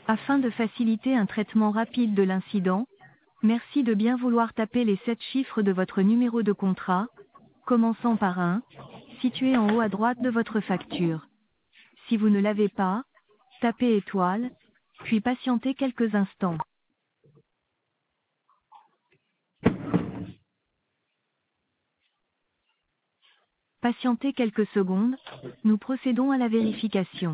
Afin de faciliter un traitement rapide de l'incident, merci de bien vouloir taper les 7 chiffres de votre numéro de contrat, commençant par 1, situé en haut à droite de votre facture. Si vous ne l'avez pas, tapez étoile, puis patientez quelques instants. Patientez quelques secondes, nous procédons à la vérification.